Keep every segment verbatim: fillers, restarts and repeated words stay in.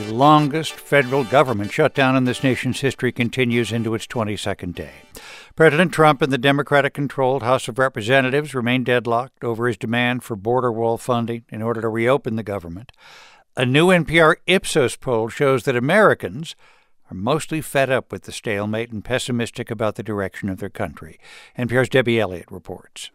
longest federal government shutdown in this nation's history continues into its twenty-second day. President Trump and the Democratic-controlled House of Representatives remain deadlocked over his demand for border wall funding in order to reopen the government. A new N P R Ipsos poll shows that Americans are mostly fed up with the stalemate and pessimistic about the direction of their country. N P R's Debbie Elliott reports.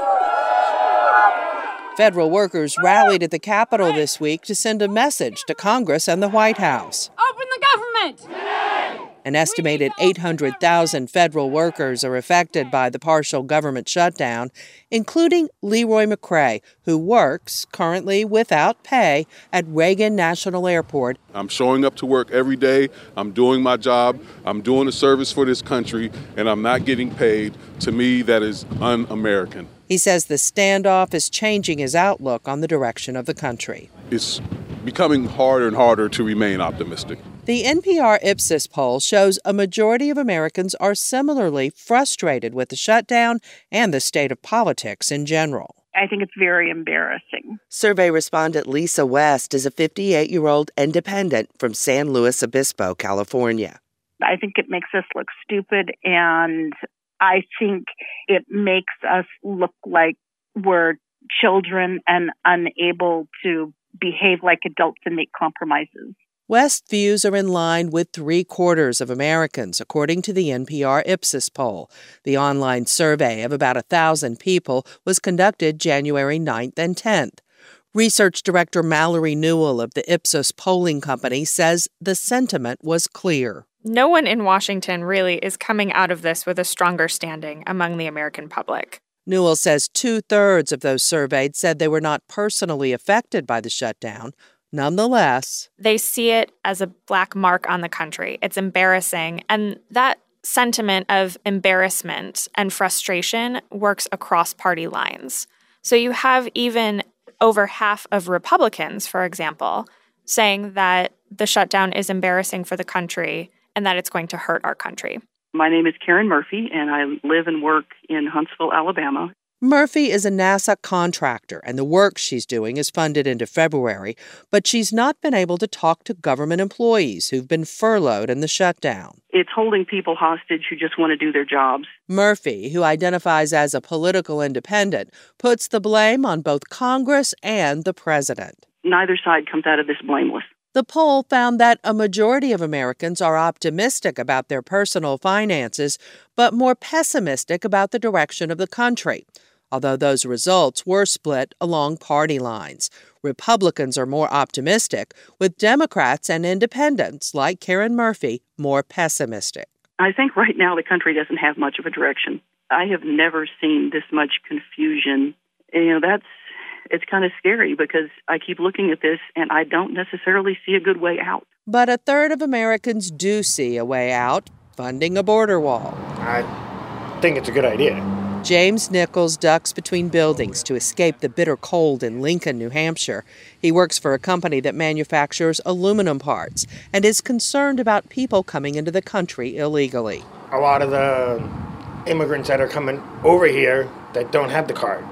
Federal workers rallied at the Capitol this week to send a message to Congress and the White House. Open the government! An estimated eight hundred thousand federal workers are affected by the partial government shutdown, including Leroy McCray, who works, currently without pay, at Reagan National Airport. I'm showing up to work every day. I'm doing my job. I'm doing a service for this country, and I'm not getting paid. To me, that is un-American. He says the standoff is changing his outlook on the direction of the country. It's becoming harder and harder to remain optimistic. The N P R Ipsos poll shows a majority of Americans are similarly frustrated with the shutdown and the state of politics in general. I think it's very embarrassing. Survey respondent Lisa West is a fifty-eight-year-old independent from San Luis Obispo, California. I think it makes us look stupid, and I think it makes us look like we're children and unable to behave like adults and make compromises. West's views are in line with three-quarters of Americans, according to the N P R Ipsos poll. The online survey of about one thousand people was conducted January ninth and tenth. Research Director Mallory Newell of the Ipsos polling company says the sentiment was clear. No one in Washington really is coming out of this with a stronger standing among the American public. Newell says two-thirds of those surveyed said they were not personally affected by the shutdown. Nonetheless, they see it as a black mark on the country. It's embarrassing. And that sentiment of embarrassment and frustration works across party lines. So you have even over half of Republicans, for example, saying that the shutdown is embarrassing for the country and that it's going to hurt our country. My name is Karen Murphy, and I live and work in Huntsville, Alabama. Murphy is a NASA contractor, and the work she's doing is funded into February, but she's not been able to talk to government employees who've been furloughed in the shutdown. It's holding people hostage who just want to do their jobs. Murphy, who identifies as a political independent, puts the blame on both Congress and the president. Neither side comes out of this blameless. The poll found that a majority of Americans are optimistic about their personal finances, but more pessimistic about the direction of the country. Although those results were split along party lines. Republicans are more optimistic, with Democrats and independents like Karen Murphy more pessimistic. I think right now the country doesn't have much of a direction. I have never seen this much confusion. And, you know, that's it's kind of scary because I keep looking at this and I don't necessarily see a good way out. But a third of Americans do see a way out, funding a border wall. I think it's a good idea. James Nichols ducks between buildings to escape the bitter cold in Lincoln, New Hampshire. He works for a company that manufactures aluminum parts and is concerned about people coming into the country illegally. A lot of the immigrants that are coming over here that don't have the card,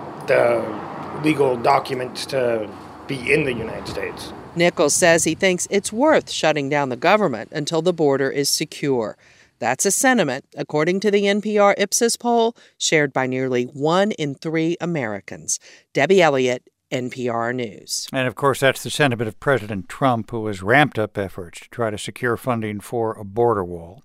the legal documents to be in the United States. Nichols says he thinks it's worth shutting down the government until the border is secure. That's a sentiment, according to the N P R Ipsos poll, shared by nearly one in three Americans. Debbie Elliott, N P R News. And, of course, that's the sentiment of President Trump, who has ramped up efforts to try to secure funding for a border wall.